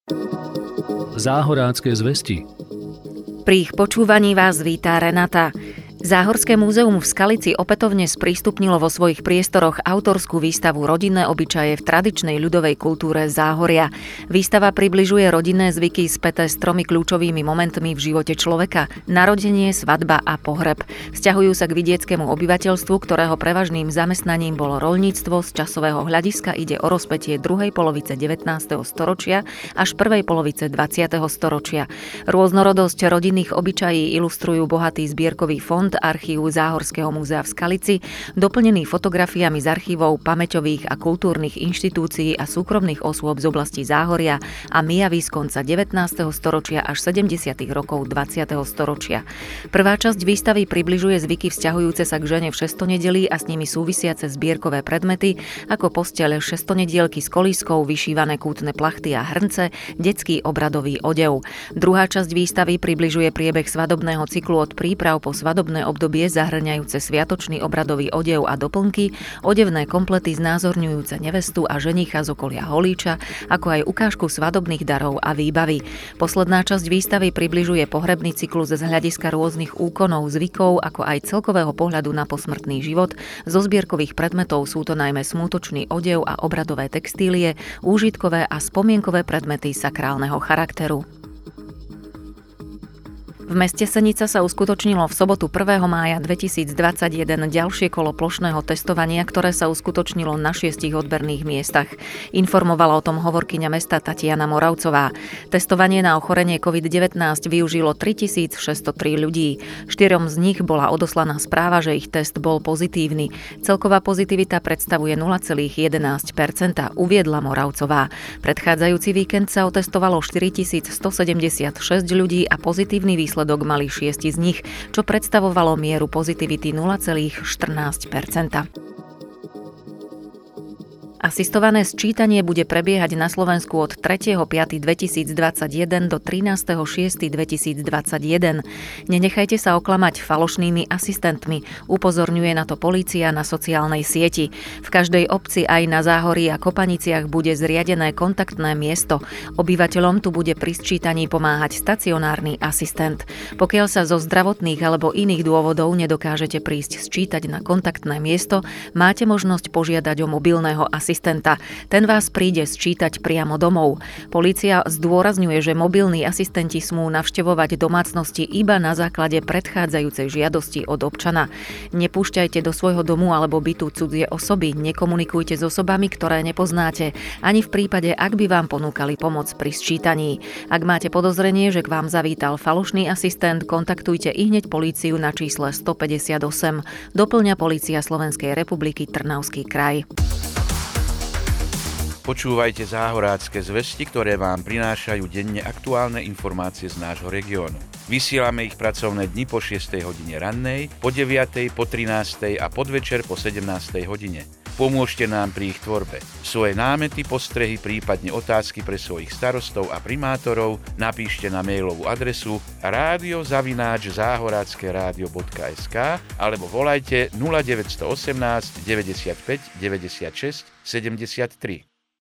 Záhorácké zvesti. Pri ich počúvaní vás víta Renata. Záhorské múzeum v Skalici opätovne sprístupnilo vo svojich priestoroch autorskú výstavu Rodinné obyčaje v tradičnej ľudovej kultúre Záhoria. Výstava približuje rodinné zvyky späté s 3 kľúčovými momentmi v živote človeka: narodenie, svadba a pohreb. Vzťahujú sa k vidieckému obyvateľstvu, ktorého prevažným zamestnaním bolo roľníctvo. Z časového hľadiska ide o rozpätie druhej polovice 19. storočia až prvej polovice 20. storočia. Rôznorodosť rodinných obyčají ilustrujú bohatý zbierkový fond archívu Záhorského múzea v Skalici, doplnený fotografiami z archívov pamäťových a kultúrnych inštitúcií a súkromných osôb z oblasti Záhoria a Myjavy z konca 19. storočia až 70. rokov 20. storočia. Prvá časť výstavy približuje zvyky vzťahujúce sa k žene v šestonedelí a s nimi súvisiace zbierkové predmety ako posteľ, šestonedielky s kolískou, vyšívané kútne plachty a hrnce, detský obradový odev. Druhá časť výstavy približuje priebeh svadobného cyklu od príprav po svadobné obdobie zahŕňajúce sviatočný obradový odev a doplnky, odevné komplety znázorňujúce nevestu a ženicha z okolia Holíča, ako aj ukážku svadobných darov a výbavy. Posledná časť výstavy približuje pohrebný cyklus z hľadiska rôznych úkonov, zvykov, ako aj celkového pohľadu na posmrtný život. Zo zbierkových predmetov sú to najmä smútočný odev a obradové textílie, úžitkové a spomienkové predmety sakrálneho charakteru. V meste Senica sa uskutočnilo v sobotu 1. mája 2021 ďalšie kolo plošného testovania, ktoré sa uskutočnilo na 6 odberných miestach. Informovala o tom hovorkyňa mesta Tatiana Moravcová. Testovanie na ochorenie COVID-19 využilo 3603 ľudí. 4 z nich bola odoslaná správa, že ich test bol pozitívny. Celková pozitivita predstavuje 0,11%, uviedla Moravcová. Predchádzajúci víkend sa otestovalo 4176 ľudí a pozitívny výsledok mali 6 z nich, čo predstavovalo mieru pozitivity 0,14%. Asistované sčítanie bude prebiehať na Slovensku od 3.5.2021 do 13.6.2021. Nenechajte sa oklamať falošnými asistentmi, upozorňuje na to polícia na sociálnej sieti. V každej obci aj na Záhorí a Kopaniciach bude zriadené kontaktné miesto. Obyvateľom tu bude pri sčítaní pomáhať stacionárny asistent. Pokiaľ sa zo zdravotných alebo iných dôvodov nedokážete prísť sčítať na kontaktné miesto, máte možnosť požiadať o mobilného asistenta. Ten vás príde sčítať priamo domov. Polícia zdôrazňuje, že mobilní asistenti smú navštevovať domácnosti iba na základe predchádzajúcej žiadosti od občana. Nepúšťajte do svojho domu alebo bytu cudzie osoby, nekomunikujte s osobami, ktoré nepoznáte, ani v prípade, ak by vám ponúkali pomoc pri sčítaní. Ak máte podozrenie, že k vám zavítal falošný asistent, kontaktujte ihneď políciu na čísle 158. Doplňa Polícia Slovenskej republiky Trnavský kraj. Počúvajte Záhorácké zvesti, ktoré vám prinášajú denne aktuálne informácie z nášho regiónu. Vysielame ich pracovné dni po 6. hodine rannej, po 9., po 13. a podvečer po 17. hodine. Pomôžte nám pri ich tvorbe. Svoje námety, postrehy, prípadne otázky pre svojich starostov a primátorov napíšte na mailovú adresu radio@zahorackeradio.sk alebo volajte 0918 95 96 73.